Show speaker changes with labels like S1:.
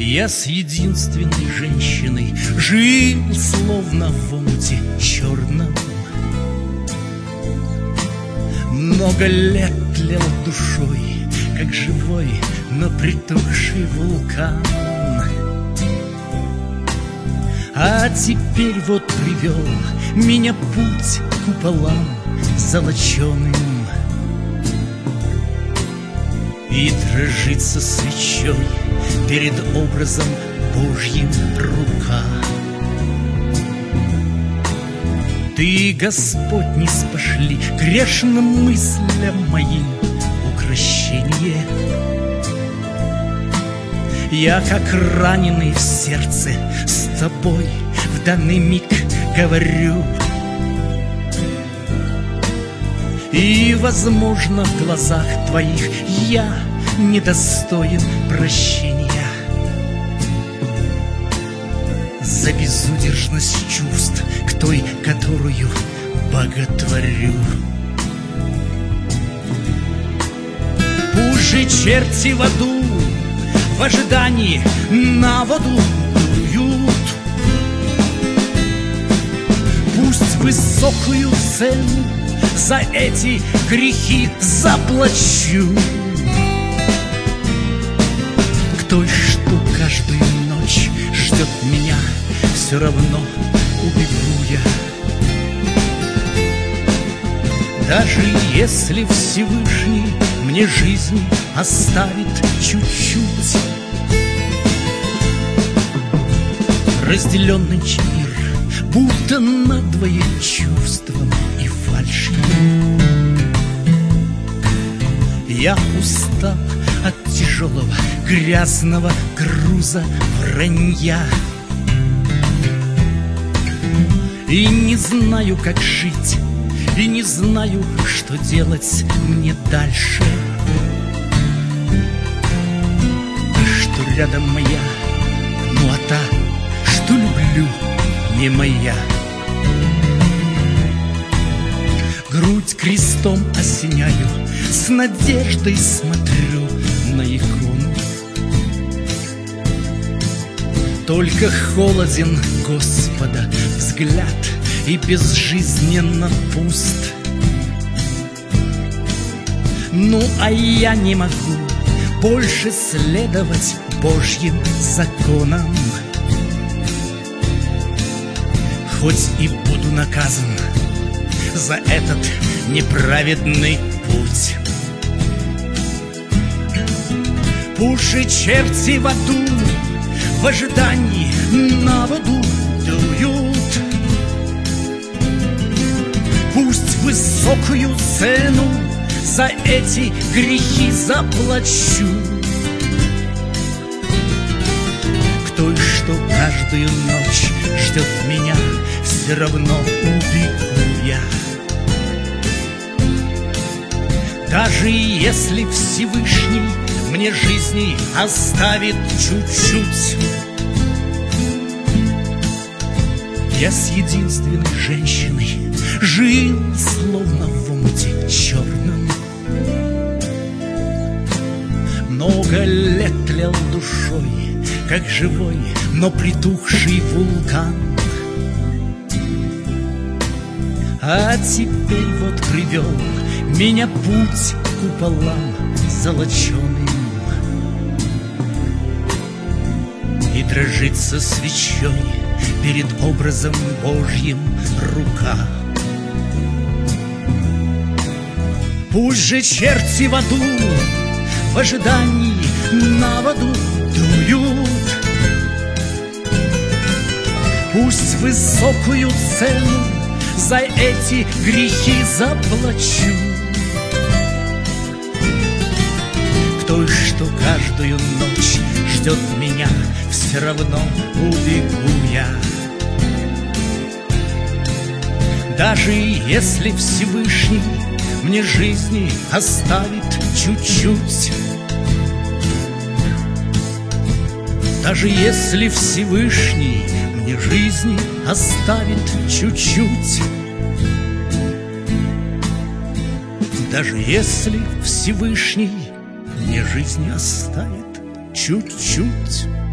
S1: Я с единственной женщиной жил, словно в омуте черном. Много лет тлел душой, как живой, но притухший вулкан. А теперь вот привел меня путь к куполам золоченым. И дрожит со свечой перед образом Божьим рука. Ты, Господь, не спошли грешным мыслям моим укрощение. Я, как раненый в сердце, с тобой в данный миг говорю. И, возможно, в глазах твоих я недостоин прощения за безудержность чувств к той, которую боготворю. Пусть же черти в аду в ожидании на воду дуют, пусть высокую цену за эти грехи заплачу. К той, что каждую ночь ждет меня, все равно убегу я. Даже если Всевышний мне жизнь оставит чуть-чуть, разделенный мир будто надвое чувством и фальшью. Я устал от тяжелого грязного груза вранья и не знаю, как жить, и не знаю, что делать мне дальше. Что рядом моя, ну а та, что люблю, не моя. Грудь крестом осеняю, с надеждой смотрю на икону. Только холоден Господа взгляд и безжизненно пуст. Ну, а я не могу больше следовать Божьим законам. Хоть и буду наказан за этот неправедный путь. Пусть же черти в аду в ожидании на воду дуют, пусть высокую цену за эти грехи заплачу. К той, что каждую ночь ждет меня, все равно убегу я. Даже если Всевышний мне жизни оставит чуть-чуть, я с единственной женщиной жил, словно в омуте черном. Много лет тлел душой, как живой, но притухший вулкан. А теперь вот привел меня путь к куполам золоченым. И дрожит со свечой перед образом Божьим рука. Пусть же черти в аду в ожидании на воду дуют, пусть высокую цену за эти грехи заплачу. К той, что каждую ночь ждет меня, все равно убегу я. Даже если Всевышний мне жизни оставит чуть-чуть, даже если Всевышний мне жизни оставит чуть-чуть, даже если Всевышний мне жизни оставит чуть-чуть.